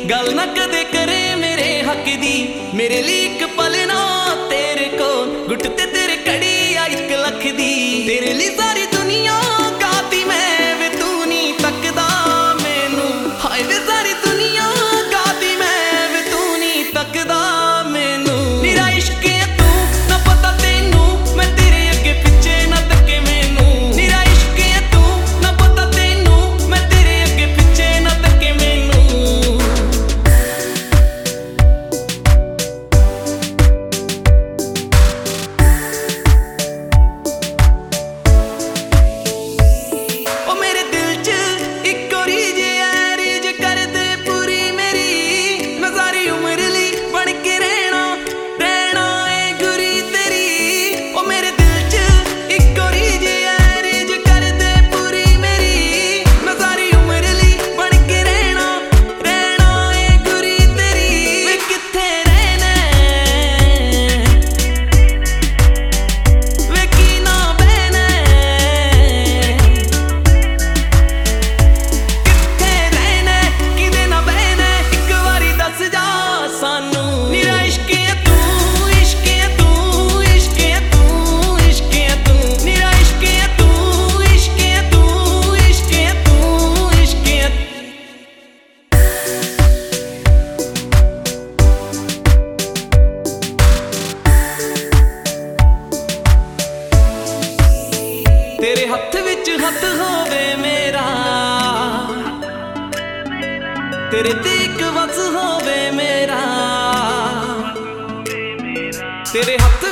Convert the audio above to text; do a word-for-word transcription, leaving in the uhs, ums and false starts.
गल ना कदे करे मेरे हक दी। मेरे लिए एक पल ना तेरे को गुट ते तेरे कड़ी आ एक लख दी। तेरे लिए सारी दुनिया गाती मैं वे तू नहीं तकदा मैनू। हाय वे सारी दुनिया गाती मैं वे तू नहीं तकदा मैनू। मेरा इश्क है तू ना पता तेनू मैं तेरे अगे पिछे ना तके मैनू। मेरा इश्क है तू ना पता तेनू मैं तेरे अगे पिछे ना तके मैनू। ओ मेरे दिल च एक और रीज है रीज कर दे पूरी मेरी। मैं सारी उम्र ली बन के रहना रहना ए गुरी तेरी। ओ मेरे दिल च एक और रीज है रीज कर दे पूरी मेरी। मैं सारी उम्र ली बन के रहना रहना ए गुरी तेरी। वे किथे रहना वे की ना बहना किथे रहना किदे ना बहना एक वारी दस जा सानू। मेरा इश्क है तू इश्क है तू इश्क है तू इश्क है तू। मेरा इश्क है तू इश्क है तू इश्क है तू इश्क है। तेरे हथ विच हथ होवे मेरा तेरे ते इक वस होवे मेरा। तेरे हथ